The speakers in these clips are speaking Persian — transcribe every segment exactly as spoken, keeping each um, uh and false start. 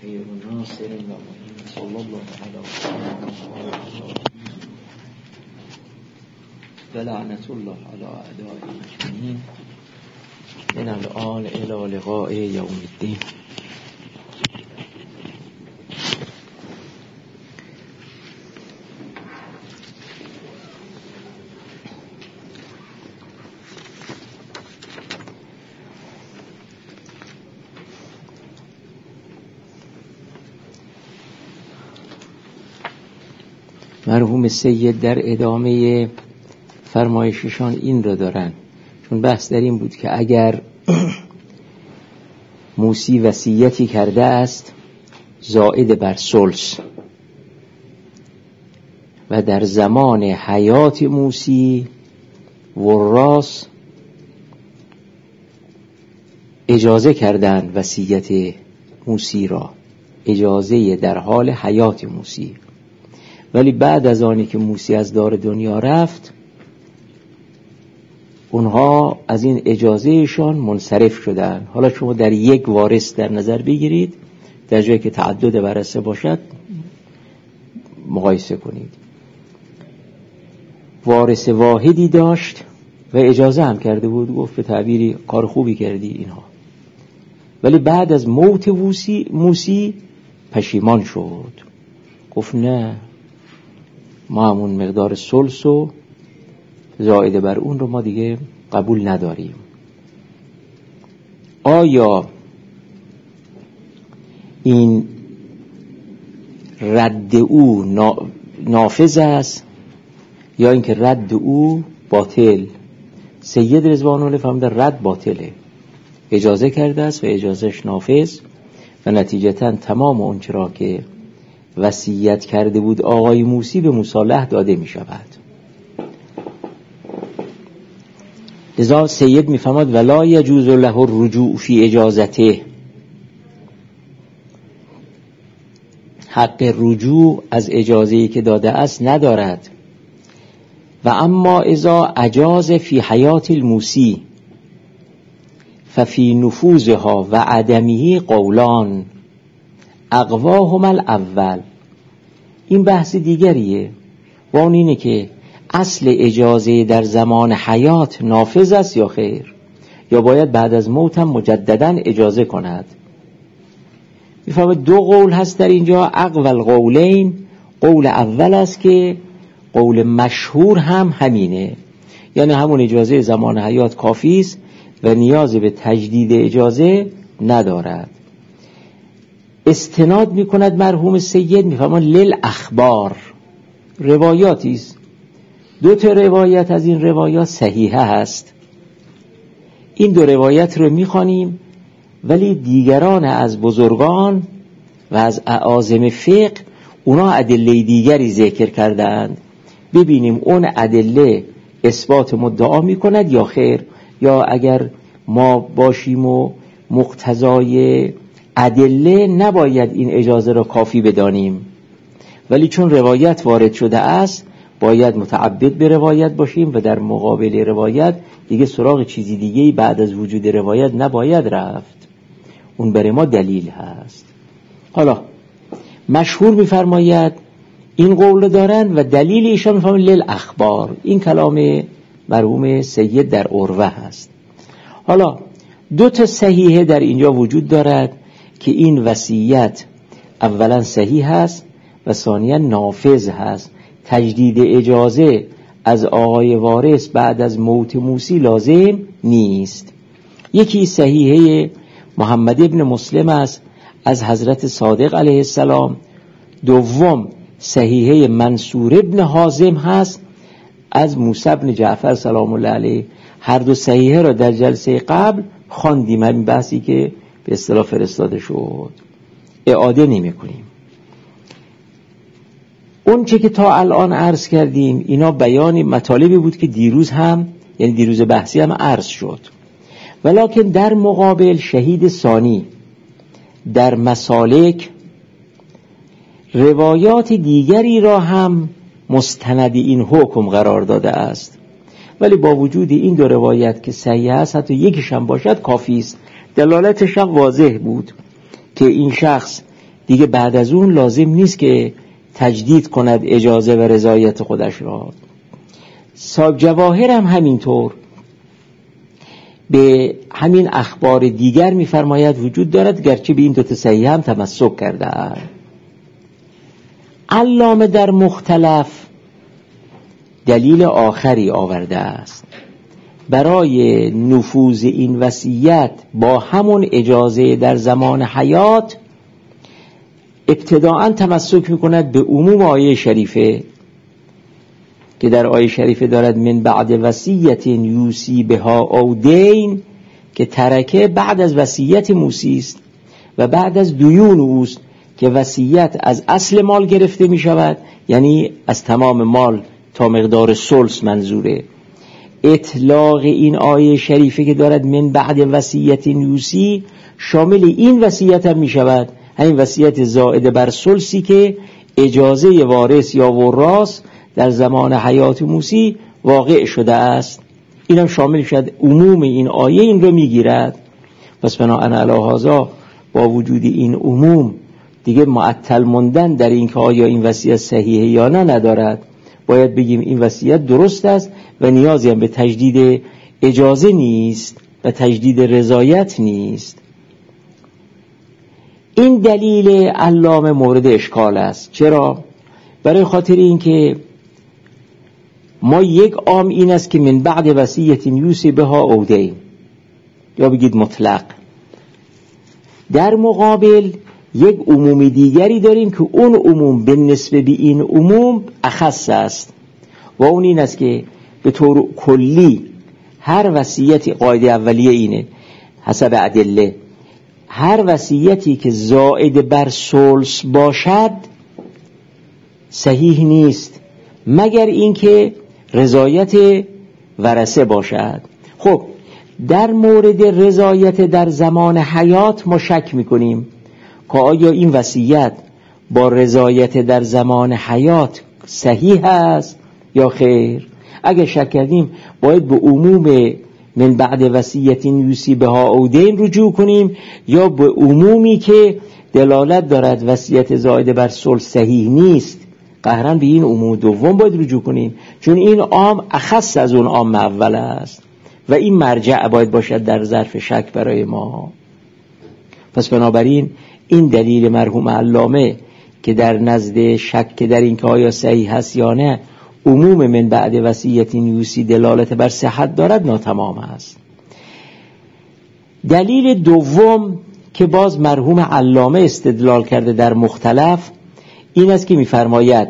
خیر و ناصر و معین صلی الله علیه و لعنت الله علی اعدائه اجمعین من الآن الی لقاء یوم الدین. مرحوم سید در ادامه فرمایششان این را دارن، چون بحث در این بود که اگر موسی وصیتی کرده است زائد بر ثلث و در زمان حیات موسی وراث اجازه کردند وصیت موسی را، اجازه در حال حیات موسی، ولی بعد از آنی که موسی از دار دنیا رفت اونها از این اجازهشان منصرف شدن. حالا شما در یک وارث در نظر بگیرید، در جایی که تعدد ورثه باشد مقایسه کنید. وارث واحدی داشت و اجازه هم کرده بود، گفت به تعبیری کار خوبی کردی اینها، ولی بعد از موت موسی, موسی پشیمان شد، گفت نه، ما همون مقدار ثلث و زائد بر اون رو ما دیگه قبول نداریم. آیا این رد او نافذ است یا اینکه رد او باطل؟ سید رضوان الله فهمید رد باطله، اجازه کرده است و اجازهش نافذ و نتیجتاً تمام اون چرا که وصیت کرده بود آقای موسی به مصالح داده می شود. لذا سید می فرماد ولا یجوز له الرجوع فی اجازته، حق رجوع از اجازه‌ای که داده است ندارد. و اما اذا اجاز فی حیات الموسی ففی نفوذها و عدمه قولان اقواهما الاول. این بحث دیگریه و اون اینه که اصل اجازه در زمان حیات نافذ است یا خیر، یا باید بعد از موت هم مجددا اجازه کند. میفهمه دو قول هست در اینجا، اقوال قولین، قول اول است که قول مشهور هم همینه، یعنی همون اجازه زمان حیات کافی است و نیاز به تجدید اجازه ندارد. استناد میکند مرحوم سید، میفهمن لیل اخبار، روایاتی است، دو تا روایت از این روایات صحیحه هست، این دو روایت رو میخوانیم، ولی دیگران از بزرگان و از اعاظم فقه اونا ادله دیگری ذکر کردند، ببینیم اون ادله اثبات مدعا میکند یا خیر، یا اگر ما باشیم و مقتضای ادله نباید این اجازه را کافی بدانیم، ولی چون روایت وارد شده است باید متعبد به روایت باشیم و در مقابل روایت دیگه سراغ چیزی دیگه‌ای بعد از وجود روایت نباید رفت، اون برای ما دلیل هست. حالا مشهور می‌فرماید این قول دارن و دلیل ایشان می‌فرماید لیل اخبار، این کلام مرحوم سید در عروه هست. حالا دو تا صحیحه در اینجا وجود دارد که این وصیت اولا صحیح هست و ثانیا نافذ هست، تجدید اجازه از آقای وارث بعد از موت موسی لازم نیست. یکی صحیحه محمد ابن مسلم است از حضرت صادق علیه السلام، دوم صحیحه منصور ابن حازم هست از موسی ابن جعفر سلام الله علیه. هر دو صحیحه را در جلسه قبل خواندیم، همین بحثی که به اصطلاح فرستاده شد اعاده نمی کنیم. اون چه که تا الان عرض کردیم اینا بیان مطالبی بود که دیروز هم، یعنی دیروز بحثی هم عرض شد، ولکن در مقابل شهید ثانی در مسالک روایات دیگری را هم مستند این حکم قرار داده است، ولی با وجود این دو روایت که صحیح است حتی یکیش هم باشد کافی است. دلالتش هم واضح بود که این شخص دیگه بعد از اون لازم نیست که تجدید کند اجازه و رضایت خودش را. صاحب جواهر هم همینطور به همین اخبار دیگر می‌فرماید وجود دارد، گرچه به این دو تا صحیح هم تمسک کرده است. علامه در مختلف دلیل آخری آورده است برای نفوذ این وصیت با همون اجازه در زمان حیات. ابتداءً تمسک می‌کند به عموم آیه شریفه که در آیه شریفه دارد من بعد وصیت یوصی بها او دین، که ترکه بعد از وصیت موسی است و بعد از دیون اوست که وصیت از اصل مال گرفته می شود، یعنی از تمام مال تا مقدار ثلث منظوره. اطلاق این آیه شریفه که دارد من بعد وصیت یوصی شامل این وصیت هم می شود، همین وصیت زائد بر ثلثی که اجازه وارث یا وراث در زمان حیات موسی واقع شده است، اینم شامل شد. عموم این آیه این رو میگیرد. پس بناهن علی هذا با وجود این عموم دیگه معطل موندن در این که آیا این وصیت صحیحه یا نه ندارد. باید بگیم این وصیت درست است و نیازی هم به تجدید اجازه نیست و تجدید رضایت نیست. این دلیل علامه مورد اشکال است. چرا؟ برای خاطر این که ما یک عام این است که من بعد وصیت یوصی بها او دین، یا بگید مطلق. در مقابل یک عمومی دیگری داریم که اون عموم به نسبه به این عموم اخص است و اون این است که به طور کلی هر وصیتی، قاعده اولیه اینه حسب ادله، هر وصیتی که زائد بر ثلث باشد صحیح نیست مگر اینکه رضایت ورثه باشد. خب در مورد رضایت در زمان حیات ما شک میکنیم که آیا این وصیت با رضایت در زمان حیات صحیح است یا خیر. اگه شک کردیم باید به عموم من بعد وصیت یوصی بها او دین رجوع کنیم یا به عمومی که دلالت دارد وصیت زائد بر ثلث صحیح نیست، قهرن به این عموم دوم باید رجوع کنیم، چون این عام اخص از اون عام اول است و این مرجع باید باشد در ظرف شک برای ما. پس بنابراین این دلیل مرحوم علامه که در نزد شک در این که آیا صحیح هست یا نه عموم من بعد وصیت یوصی دلالت بر صحت دارد ناتمام است. دلیل دوم که باز مرحوم علامه استدلال کرده در مختلف این است که می‌فرماید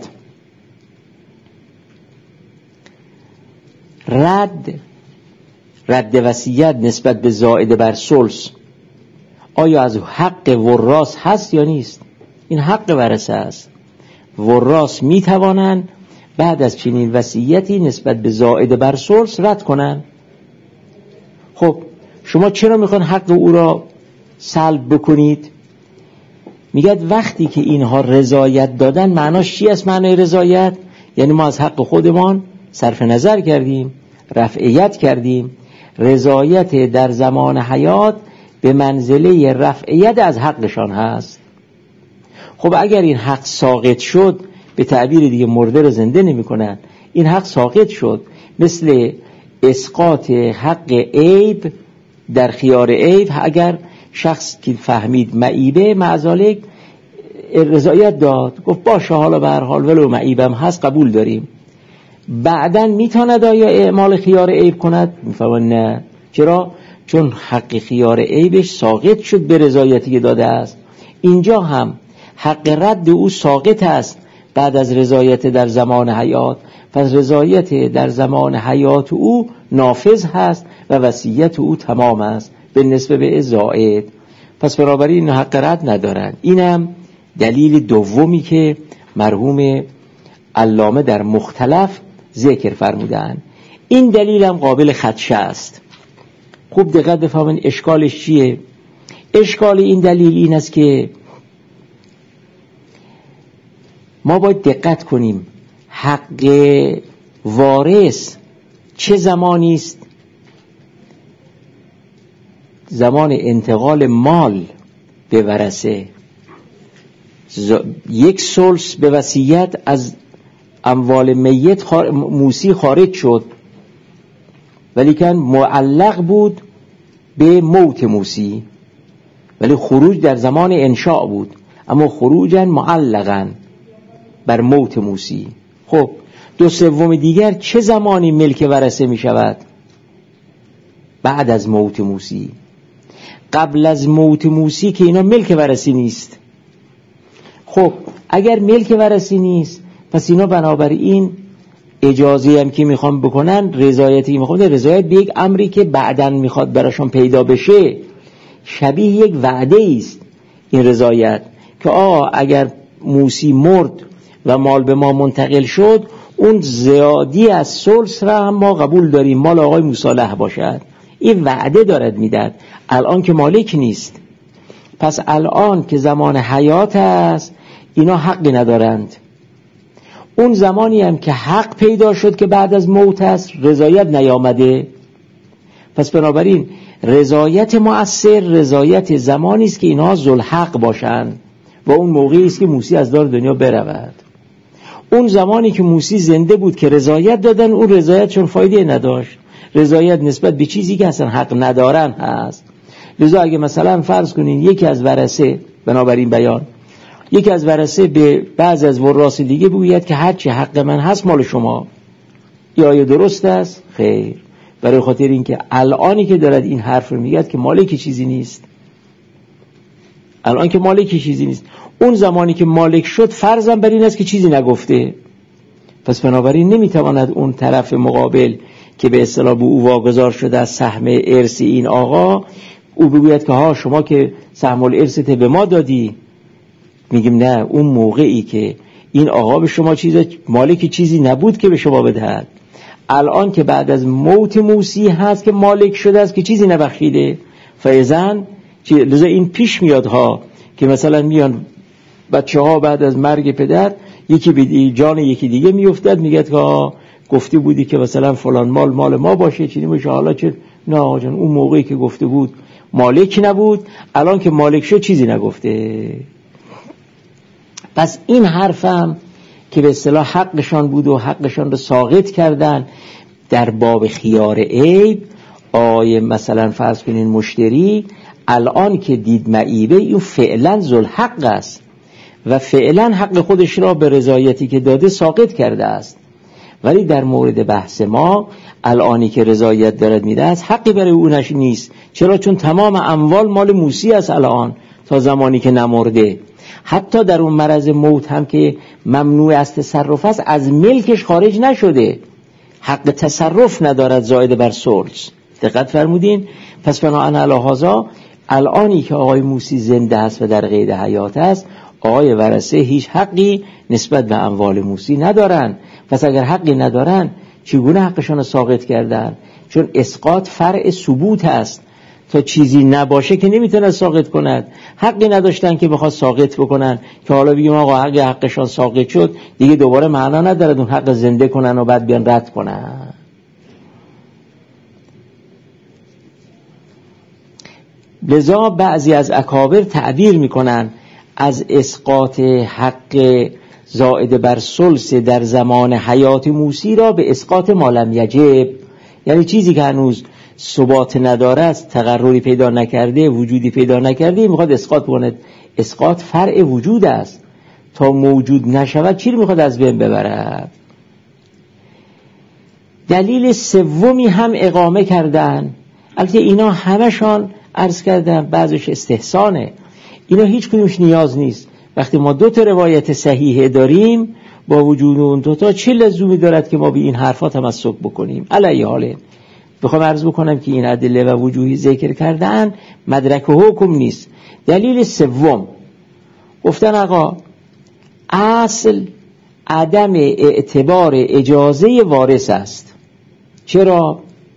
رد رد وصیت نسبت به زائد بر ثلث آیا از حق وراث هست یا نیست؟ این حق ورثه است. وراث میتوانند بعد از چنین وصیتی نسبت به زائد بر ثلث رد کنند. خب شما چرا میخوان حق او را سلب بکنید؟ میگد وقتی که اینها رضایت دادن، معناش چی است؟ معنای رضایت یعنی ما از حق خودمان صرف نظر کردیم، رفعیت کردیم. رضایت در زمان حیات به منزله رفعیت از حقشان هست. خب اگر این حق ساقط شد، به تعبیر دیگه مرده رو زنده نمی کنن، این حق ساقط شد، مثل اسقاط حق عیب در خیار عیب. اگر شخص که فهمید معیبه معذالک رضایت داد، گفت باشه حالا به هر حال ولو معیبم هست قبول داریم، بعدن میتواند آیا اعمال خیار عیب کند؟ میفهمن نه. چرا؟ چون حق خیار عیبش ساقط شد به رضایتی که داده است. اینجا هم حق رد او ساقط است بعد از رضایت در زمان حیات، پس رضایت در زمان حیات او نافذ هست و وصیت او تمام است به نسبت به زائد. پس بنابراین حق رد ندارند. اینم دلیل دومی که مرحوم علامه در مختلف ذکر فرمودند. این دلیل هم قابل خدشه است. خوب دقت بفهمین اشکالش چیه. اشکال این دلیل این است که ما باید دقت کنیم حق وارث چه زمانی است؟ زمان انتقال مال به ورثه. یک ثلث به وصیت از اموال میت خار... موسی خارج شد، ولی کن معلق بود به موت موسی، ولی خروج در زمان انشاء بود، اما خروجا معلقا بر موت موسی. خب دو سوم دیگر چه زمانی ملک ورثه می شود؟ بعد از موت موسی. قبل از موت موسی که اینا ملک ورثی نیست. خب اگر ملک ورثی نیست، پس اینا بنابراین اجازه هم که میخوام بکنن، رضایتی که میخوام، رضایت به یک امری که بعدن میخواد براشون پیدا بشه، شبیه یک وعده است این رضایت، که آه اگر موسی مرد و مال به ما منتقل شد، اون زیادی از ثلث را هم ما قبول داریم، مال آقای مصالح باشد. این وعده دارد میداد، الان که مالک نیست. پس الان که زمان حیات است اینا حقی ندارند. اون زمانی هم که حق پیدا شد که بعد از موت است، رضایت نیامده. پس بنابراین رضایت مؤثر رضایت زمانی است که اینها ذوالحق باشند و اون موقعی است که موسی از دار دنیا برود. اون زمانی که موسی زنده بود که رضایت دادن، اون رضایت چون فایده نداشت. رضایت نسبت به چیزی که اصلا حق ندارن هست. لذا اگه مثلا فرض کنین یکی از ورثه، بنابراین بیان، یکی از ورثه به بعض از وراث دیگه بگوید که هر چی حق من هست مال شما، یا آیا درست است؟ خیر. برای خاطر اینکه الانی که دارد این حرف رو میگه که مالک چیزی نیست، الان که مالک چیزی نیست، اون زمانی که مالک شد فرضاً بر این است که چیزی نگفته. پس بنابراین نمیتواند اون طرف مقابل که به اصطلاح به او واگذار شده از سهم ارث این آقا، او بگوید که ها شما که سهم الارثت به ما دادی. میگیم نه، اون موقعی که این آقا به شما چیز مالک چیزی نبود که به شما بدهد. الان که بعد از موت موسی هست که مالک شده است که چیزی نبخشیده. فایزن لذا این پیش میاد ها که مثلا میان بچه ها بعد از مرگ پدر یکی به جان یکی دیگه میافتد، میگه که گفته بودی که مثلا فلان مال مال ما باشه، چیزی باشه، حالا چه؟ نه آقا جان، اون موقعی که گفته بود مالک نبود، الان که مالک شد چیزی نگفته. پس این حرفم که به اصطلاح حقشان بود و حقشان رو ساقط کردن در باب خیار عیب. آیه مثلا فرض کنین مشتری الان که دید معیبه، این فعلا ذوالحق است و فعلا حق خودش را به رضایتی که داده ساقط کرده است، ولی در مورد بحث ما الانی که رضایت دارد میده است، حقی برای اونش نیست. چرا؟ چون تمام اموال مال موسی است الان تا زمانی که نمرده. حتی در اون مرض موت هم که ممنوع از تصرف است، از ملکش خارج نشده، حق تصرف ندارد زائد بر ثلث. دقت فرمودین؟ پس بناهن علی هذا الانی که آقای موسی زنده است و در قید حیات است، آقای ورثه هیچ حقی نسبت به اموال موسی ندارن. پس اگر حقی ندارن چگونه حقشان رو ساقط کردن؟ چون اسقاط فرع ثبوت است، تا چیزی نباشه که نمیتونه ساقط کند. حقی نداشتن که بخواد ساقط بکنن که حالا بگیم آقا حق حقشان ساقط شد دیگه دوباره معنا نداره اون حق زنده کنن و بعد بیان رد کنن. لذا بعضی از اکابر تعبیر میکنن از اسقاط حق زائد بر ثلث در زمان حیات موسی را به اسقاط ما لم یجب، یعنی چیزی که هنوز ثبات نداره است، تقرری پیدا نکرده، وجودی پیدا نکرده، میخواد اسقاط کنه. اسقاط فرع وجود است، تا موجود نشود چی رو میخواد از بین ببره؟ دلیل سومی هم اقامه کردن، البته اینا همشان عرض کردم بعضش استحسانه، اینا هیچ کدومش نیاز نیست. وقتی ما دو تا روایت صحیحه داریم، با وجود اون دو تا چه لزومی دارد که ما به این حرفا تمسک بکنیم؟ علی حاله بخوام عرض بکنم که این ادله و وجوهی ذکر کردن مدرک و حکم نیست. دلیل سوم گفتن آقا اصل عدم اعتبار اجازه وارث است. چرا؟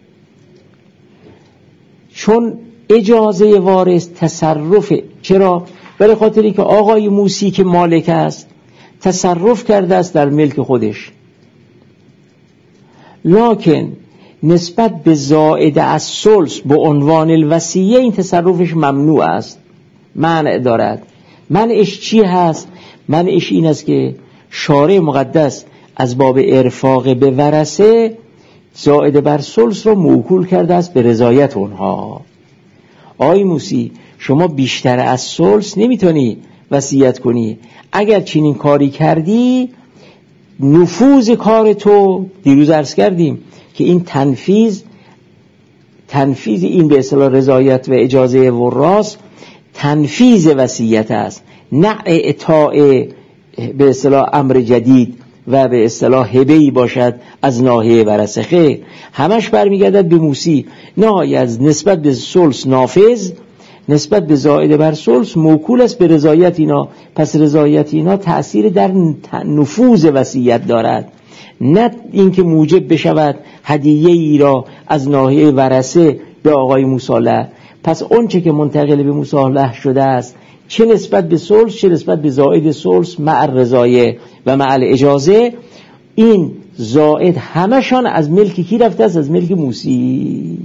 چون اجازه وارث تصرف. چرا؟ برای خاطری که آقای موسی که مالک است تصرف کرده است در ملک خودش، لکن نسبت به زائد از ثلث به عنوان الوصیه این تصرفش ممنوع است، منع دارد. منعش چی هست؟ منعش این است که شارع مقدس از باب ارفاق به ورثه زائد بر ثلث رو موکول کرده است به رضایت اونها. آی موسی شما بیشتر از ثلث نمیتونی وصیت کنی، اگر چنین کاری کردی نفوذ کار تو، دیروز عرض کردیم که این تنفیذ تنفیذ این به اصطلاح رضایت و اجازه وراث تنفیذ وصیت است، نه اطاع به اصطلاح امر جدید و به اصطلاح هبه‌ای باشد از ناحیه ورثه. خیر، همش برمیگردد به موسی، نه از نسبت به ثلث نافذ، نسبت به زائد بر ثلث موکول است به رضایت اینا. پس رضایت اینا تأثیر در نفوذ وصیت دارد، نه اینکه موجب بشود هدیه ای را از ناحیه ورثه به آقای مصالح. پس اون چه که منتقل به مصالح شده است، چه نسبت به ثلث چه نسبت به زائد ثلث مع الرضایه و مع الاجازه، این زائد همشان از ملک کی رفته است؟ از ملک موسی.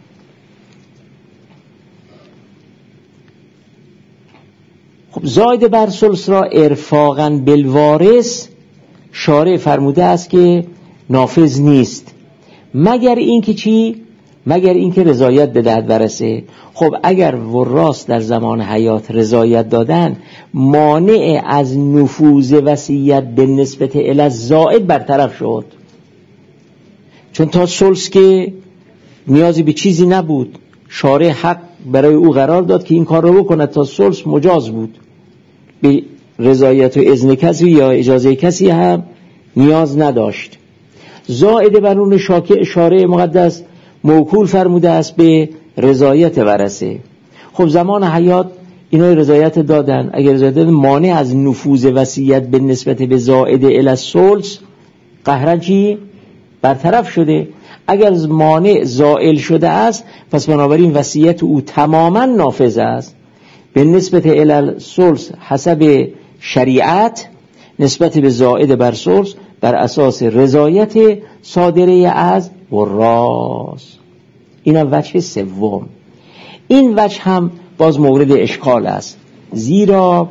خب زائد بر ثلث را ارفاقا بالوارث شارع فرموده است که نافذ نیست، مگر اینکه چی؟ مگر اینکه رضایت بدهد ورثه. خب اگر وراث در زمان حیات رضایت دادن، مانع از نفوذ وصیت به نسبت الی الزائد برطرف شد، چون تا ثلث که نیازی به چیزی نبود، شارع حق برای او قرار داد که این کار رو بکند، تا ثلث مجاز بود، به رضایت و اذن کسی یا اجازه کسی هم نیاز نداشت. زائد بر اون شارع مقدس موکول فرموده است به رضایت ورثه. خب زمان حیات اینا رضایت دادن، اگر رضایت دادن مانع از نفوذ وصیت به نسبت به زائد الی الثلث قهرن چی؟ برطرف شده. اگر مانع زائل شده است، پس بنابراین وصیت او تماما نافذ است به نسبت الی الثلث حسب شریعت، نسبت به زائد بر ثلث بر اساس رضایت صادره از وراث. این وجه سوم. این وجه هم باز مورد اشکال است، زیرا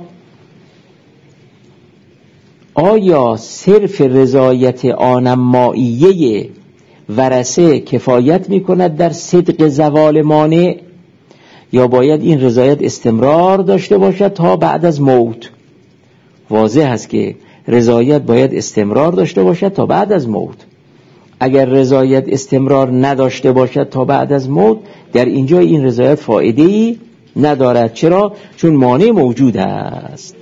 آیا صرف رضایت آنماییه ورثه کفایت می کند در صدق زوال مانع، یا باید این رضایت استمرار داشته باشد تا بعد از موت؟ واضح است که رضایت باید استمرار داشته باشد تا بعد از موت. اگر رضایت استمرار نداشته باشد تا بعد از موت، در اینجا این رضایت فایده‌ای ندارد. چرا؟ چون مانع موجود است.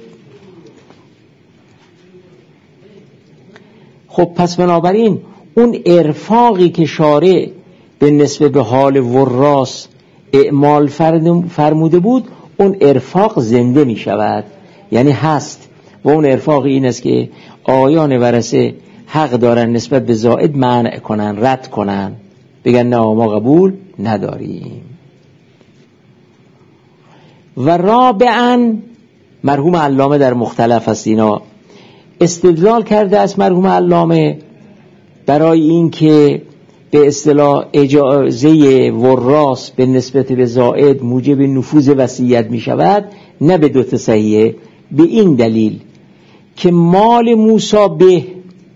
خب پس بنابراین اون ارفاقی که شارع به نسبت به حال وراث اعمال فرموده بود، اون ارفاق زنده می شود، یعنی هست. و اون ارفاق این است که آیان ورثه حق دارن نسبت به زائد منع کنن، رد کنن، بگن نه ما قبول نداریم. و رابعاً مرحوم علامه در مختلف است اینا استدلال کرده است، مرحوم علامه برای این که به اصطلاح اجازه وراث به نسبت به زائد موجب نفوذ وصیت می شود، نه به دو تا صحیحه، به این دلیل که مال موسی به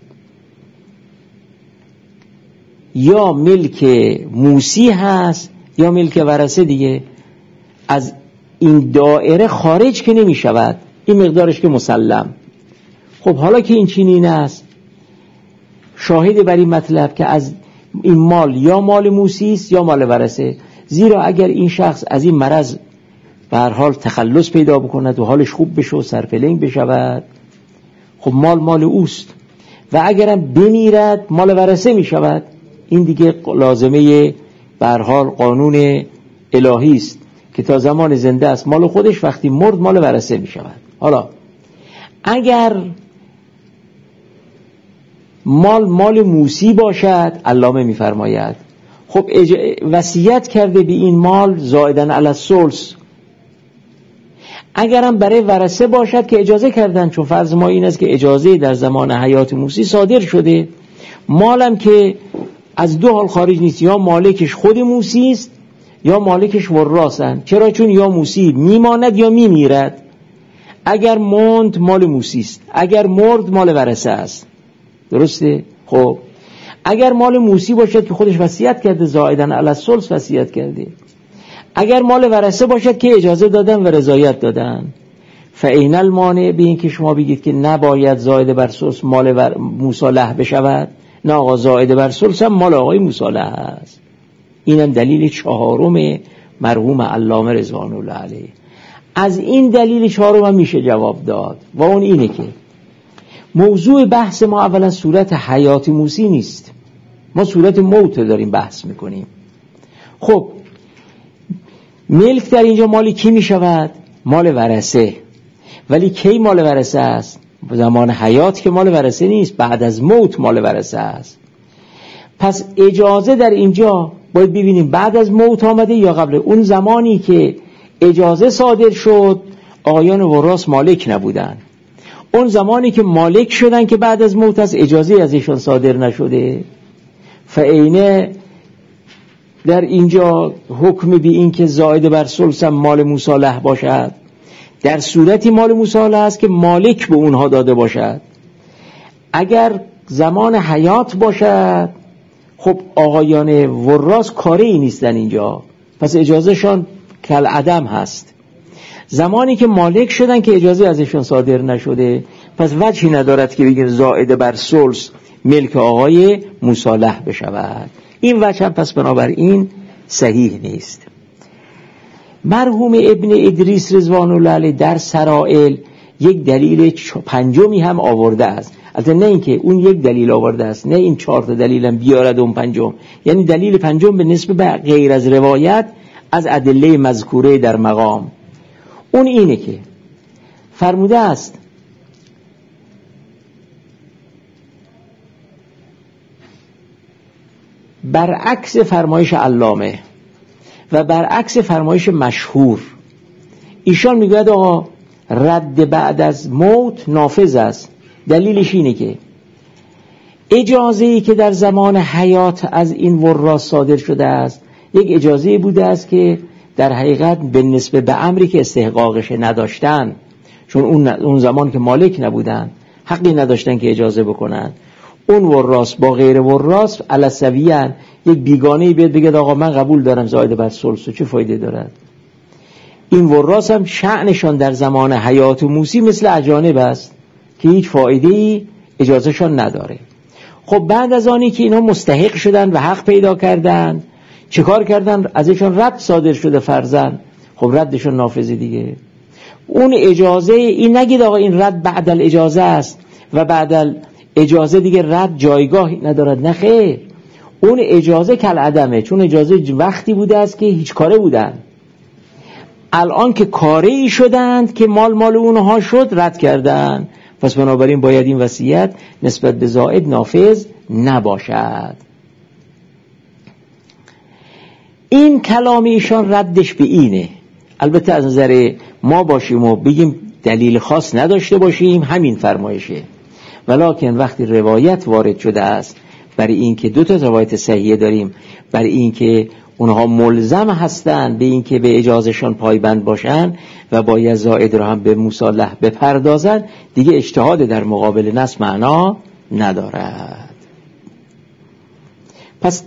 یا ملک موسی هست یا ملک ورثه دیگه، از این دایره خارج که نمی شود، این مقدارش که مسلم. خب حالا که این چنین است، شاهد بر این مطلب که از این مال یا مال موسی است یا مال ورثه، زیرا اگر این شخص از این مرض به هر حال تخلص پیدا بکند و حالش خوب بشه و سرپلنگ بشود، خب مال مال اوست، و اگرم بمیرد مال ورثه می شود. این دیگه لازمه به هر حال قانون الهی است که تا زمان زنده است مال خودش، وقتی مرد مال ورثه می شود. حالا اگر مال مال موسی باشد، علامه می فرماید خب اج... وصیت کرده به این مال زائدن علی الثلث. اگرم برای ورثه باشد که اجازه کردن، چون فرض ما این است که اجازه در زمان حیات موسی صادر شده، مالم که از دو حال خارج نیست، یا مالکش خود موسی است یا مالکش وراثن. چرا؟ چون یا موسی میماند یا میمیرد. اگر موند مال موسی است، اگر مرد مال ورثه است. درسته؟ خب اگر مال موسی باشد که خودش وصیت کرده، زائداً علی الثلث وصیت کرده، اگر مال ورثه باشد که اجازه دادن و رضایت دادن، فاین المانع به این که شما بگید که نباید زائد بر ثلث مال ور... موسی له بشود، نه آقا زائد بر ثلث هم مال آقای موسی له است. اینم دلیل چهارم مرحوم علامه رضوان الله علیه. از این دلیل چهارم هم میشه جواب داد و اون اینه که موضوع بحث ما اولا صورت حیات موسی نیست، ما صورت موت داریم بحث میکنیم. خب ملک در اینجا مالی کی میشود؟ مال ورثه. ولی کی مال ورثه است؟ زمان حیات که مال ورثه نیست، بعد از موت مال ورثه است. پس اجازه در اینجا باید ببینیم بعد از موت آمده یا قبل. اون زمانی که اجازه صادر شد آقایان وراث مالک نبودن، اون زمانی که مالک شدن که بعد از موت از اجازه ازشون صادر نشده. فعینه در اینجا حکم بی این که زائد بر ثلث مال موسی له باشد، در صورتی مال موسی له است که مالک به اونها داده باشد. اگر زمان حیات باشد خب آقایان وراث کاری نیستن اینجا، پس اجازهشان کل عدم هست. زمانی که مالک شدن که اجازه ازشون صادر نشده، پس وجهی ندارد که بگیم زائد بر ثلث ملک آقای موسی له بشود. این وجه هم پس بنابراین صحیح نیست. مرحوم ابن ادریس رضوان الله علیه در سرائل یک دلیل پنجمی هم آورده است. البته نه اینکه اون یک دلیل آورده است، نه این چهار تا دلیل هم بیارد اون پنجم، یعنی دلیل پنجم به نسبت به غیر از روایت از ادله مذکوره در مقام. اون اینه که فرموده است برعکس فرمایش علامه و برعکس فرمایش مشهور، ایشان میگوید آقا رد بعد از موت نافذ است. دلیلش اینه که اجازه‌ای که در زمان حیات از این وراث صادر شده است یک اجازه بوده است که در حقیقت به نسبت به امری که استحقاقش نداشتن، چون اون اون زمان که مالک نبودن حقی نداشتن که اجازه بکنن. اون وراث با غیر وراث علی سویان، یک بیگانه‌ای بیاد بگه آقا من قبول دارم زائد بر ثلث، چه فایده دارد؟ این وراث هم شأنشان در زمان حیات موسی مثل اجانب است که هیچ فایده‌ای اجازهشان نداره. خب بعد از آنی که اینا مستحق شدن و حق پیدا کردن، چه کار کردن؟ ازشان رد صادر شده فرزن، خب ردشون نافذه دیگه. اون اجازه این نگید آقا این رد بعد الاجازه است و بعد اجازه دیگه رد جایگاهی ندارد، نه خیر، اون اجازه کل عدمه، چون اجازه وقتی بوده است که هیچ کاره بودن. الان که کاره ای شدند که مال مال اونها شد رد کردن، پس بنابراین باید این وصیت نسبت به زائد نافذ نباشد. این کلام ایشان ردش به اینه. البته از نظر ما باشیم و بگیم دلیل خاص نداشته باشیم همین فرمایشه، ولکن وقتی روایت وارد شده است برای این که دو تا روایت صحیحه داریم، برای این که اونها ملزم هستند به این که به اجازهشان پایبند باشن و باید زائد را هم به موسی له بپردازن، دیگه اجتهاد در مقابل نص معنا ندارد. پس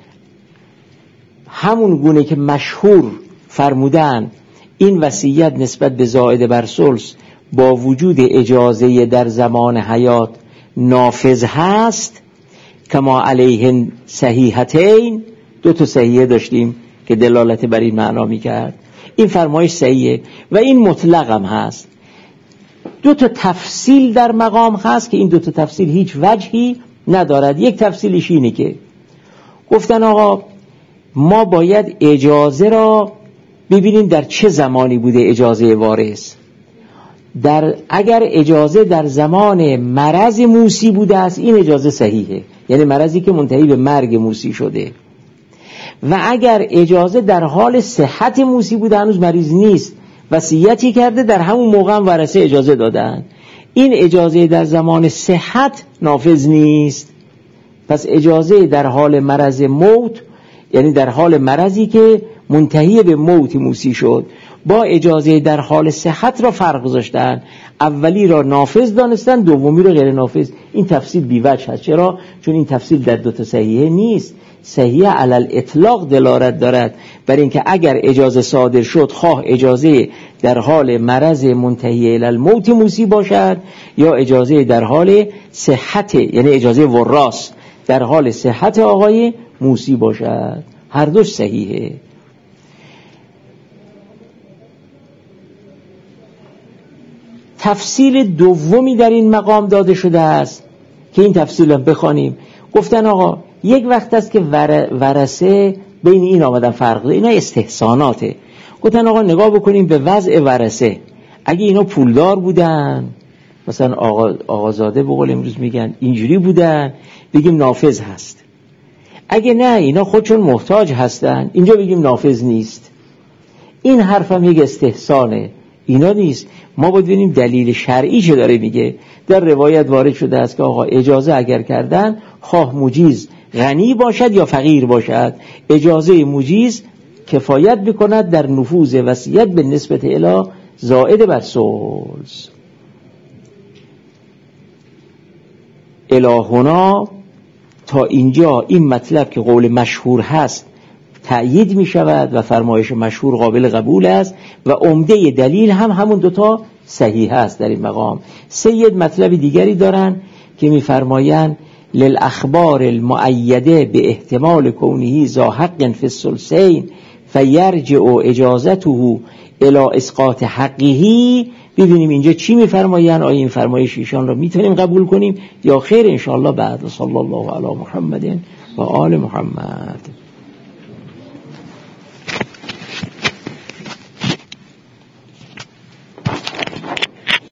همون گونه که مشهور فرمودن این وصیت نسبت به زائد بر ثلث با وجود اجازه در زمان حیات نافذ هست، کما علیهن صحیحتین، دو تا صحیحه داشتیم که دلالت بر این معنا میکرد، این فرمایش صحیحه و این مطلق هم هست. دو تا تفصیل در مقام هست که این دو تا تفصیل هیچ وجهی ندارد. یک تفصیلش اینه که گفتن آقا ما باید اجازه را ببینیم در چه زمانی بوده اجازه وارث. در اگر اجازه در زمان مرض موسی بوده است این اجازه صحیحه، یعنی مرضی که منتهی به مرگ موسی شده. و اگر اجازه در حال صحت موسی بوده، هنوز مریض نیست، وصیتی کرده، در همون موقع هم ورثه اجازه دادن، این اجازه در زمان صحت نافذ نیست. پس اجازه در حال مرض موت، یعنی در حال مرضی که منتهی به موت موسی شد، با اجازه در حال صحت را فرق گذاشتن، اولی را نافذ دانستن، دومی را غیر نافذ. این تفصیل بی‌وجه هست. چرا؟ چون این تفصیل در دو تا صحیحه نیست. صحیحه علی الاطلاق دلالت دارد بر اینکه اگر اجازه صادر شد، خواه اجازه در حال مرض منتهی الی الموت موسی باشد یا اجازه در حال صحت، یعنی اجازه وراث در حال صحت آقای موسی باشد، هر دوش صحیحه. تفصیل دومی در این مقام داده شده است که این تفصیل رو بخوانیم. گفتن آقا یک وقت است که ورثه بین این آمدن فرق داره، اینا استحساناته. گفتن آقا نگاه بکنیم به وضع ورثه. اگه اینا پولدار بودن، مثلا آقا آقازاده به قول امروز میگن اینجوری بودن، بگیم نافذ هست. اگه نه اینا خودشون محتاج هستن، اینجا بگیم نافذ نیست. این حرف هم یک استحسانه، اینا نیست. ما باید ببینیم دلیل شرعی چه داره میگه. در روایت وارد شده است که آقا اجازه اگر کردن، خواه مجیز غنی باشد یا فقیر باشد، اجازه مجیز کفایت بکند در نفوذ وصیت به نسبت الی زائد بر ثلث. الهنا تا اینجا این مطلب که قول مشهور هست تأیید می شود و فرمایش مشهور قابل قبول است و عمده دلیل هم همون دوتا صحیح است در این مقام. سید مطلب دیگری دارن که می فرماین للاخبار المؤیده به احتمال کونه ذا حق فی الثلثین فیرجع اجازته الی اسقاط حقه. ببینیم اینجا چی می فرماین، آیا این فرمایش ایشان را میتونیم قبول کنیم یا خیر؟ انشاءالله بعد. صلی الله علی محمد و آل محمد.